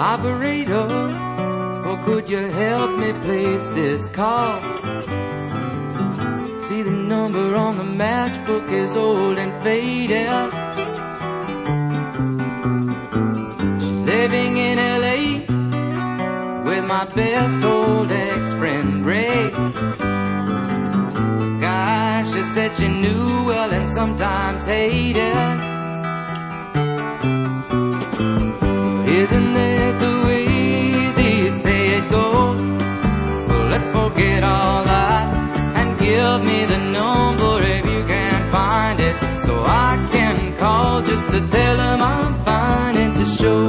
Operator, or could you help me place this call? See, the number on the matchbook is old and faded. She's living in LA with my best old ex-friend Ray. Gosh, she said she knew well and sometimes hated. Isn't that the way they say it goes? Well, let's forget all that and give me the number if you can find it, so I can call just to tell them I'm fine and to show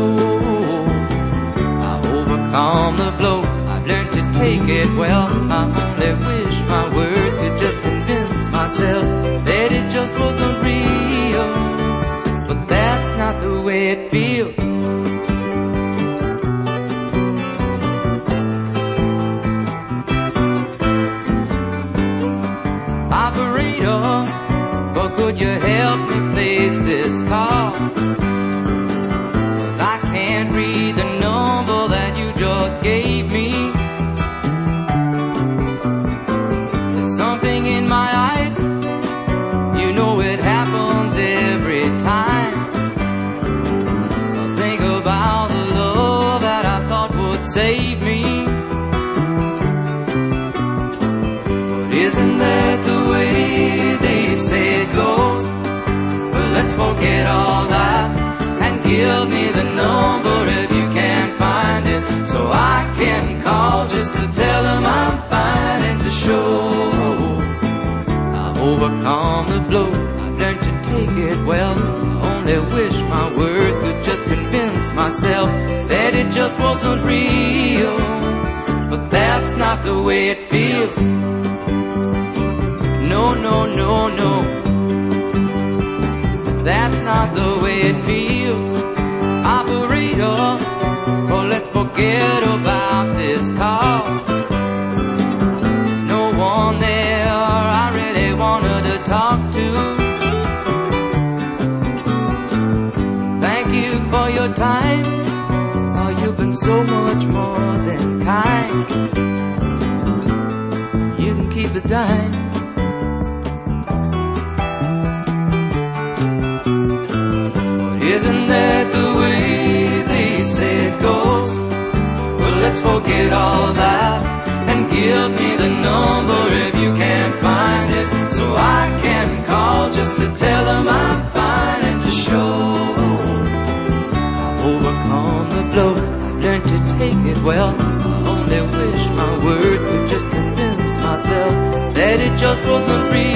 I've overcome the blow. I've learned to take it well. I only wish my words could just convince myself that it just wasn't real, but that's not the way it feels. Operator, or could you help me place this call? 'Cause I can't read the number that you just gave me. There's something in my eyes, you know it happens every time. I think about the love that I thought would save me. Isn't that the way they say it goes? Well, let's forget all that and give me the number if you can't find it, so I can call just to tell them I'm fine and to show I've overcome the blow. I've learned to take it well. I only wish my words could just convince myself that it just wasn't real, but that's not the way it feels. No, no, no, no, that's not the way it feels. Operator, oh, let's forget about this call. There's no one there I really wanted to talk to. Thank you for your time. Oh, you've been so much more than kind. You can keep the dime. Isn't that the way they say it goes? Well, let's forget all that and give me the number if you can't find it, so I can call just to tell them I'm fine and to show I've overcome the blow. I've learned to take it well. I only wish my words could just convince myself that it just wasn't real.